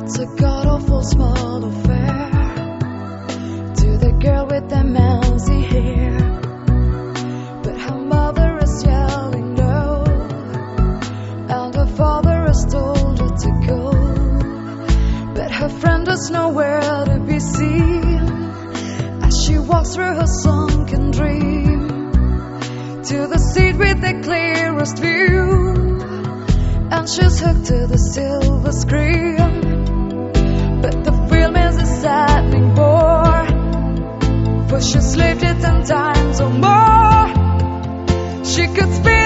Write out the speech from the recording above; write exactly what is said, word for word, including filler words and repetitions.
It's a god-awful small affair to the girl with the mousy hair, but her mother is yelling no, and her father has told her to go, but her friend is nowhere to be seen as she walks through her sunken dream to the seat with the clearest view, and she's hooked to the silver screen. But the film is a saddening bore, for she's lived it ten times or more. She could spin